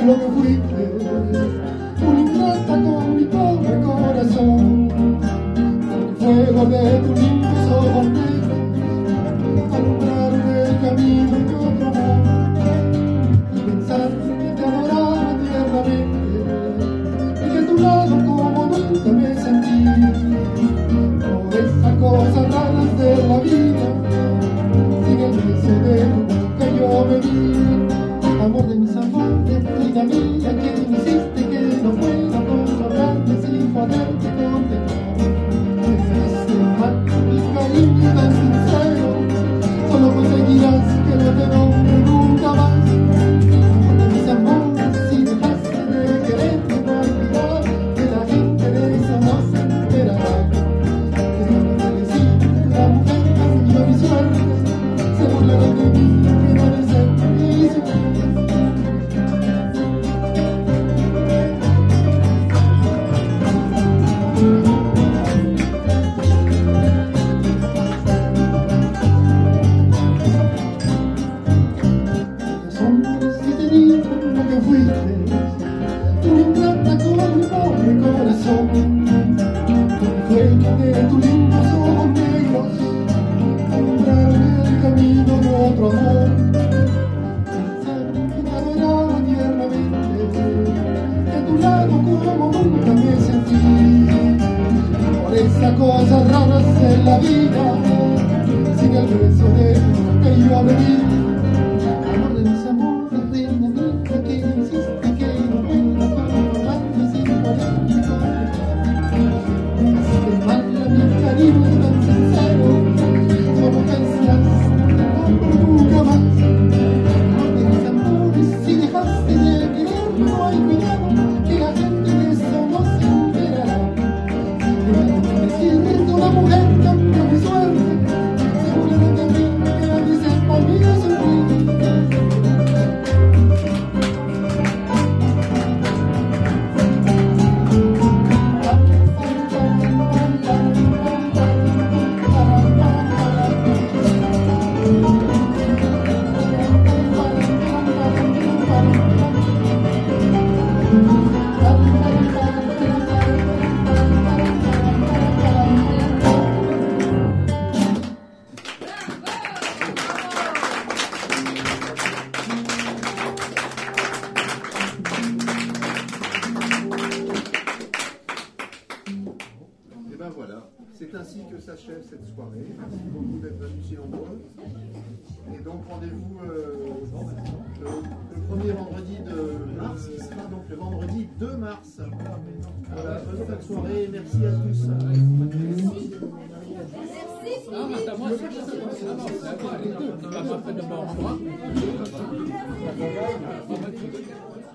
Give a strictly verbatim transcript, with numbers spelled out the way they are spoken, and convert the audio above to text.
lo que fuiste, una ingrata con mi pobre corazón. El fuego de tu limpio ojos negros alumbraron el camino de otro amor. Y pensar que te adoraba tiernamente y que a tu lado como nunca me sentí. Por esas cosas raras de la vida, sin el beso de tu boca yo me vi. Amor de mis amores, vida mía, que me hiciste que no pueda controlarte sin poderte contemplar. Este mal, mi cariño tan sincero, solo conseguirás que no te nombre nunca más. Amor de mis amores, si dejaste de quererte, no olvidar que la gente de eso no se enterará. Que no me decir la mujer cambió mi suerte, se burlaron de mí, que no les servicio. Cosas raras en la vida, sin el beso de tu que yo bebí. Amor de mis amores, reina mía, que insiste que no puedo controlarme sin poder hace mal a mi cariño tan sincero, solo pensarás por nunca más. Amor de mis amores, si dejaste de querer, no hay cuidado, que la gente de eso no se enterará. Una mujer cambió mi suerte, seguramente a mí que la dice por mí no sufrir. C'est ainsi que s'achève cette soirée. Merci beaucoup d'être venus si nombreux. Et donc rendez-vous euh, le, le premier vendredi de mars, qui sera donc le vendredi deux mars. Voilà, bonne fin de soirée et merci à tous. Merci. Non, mais c'est moi, c'est moi, c'est moi.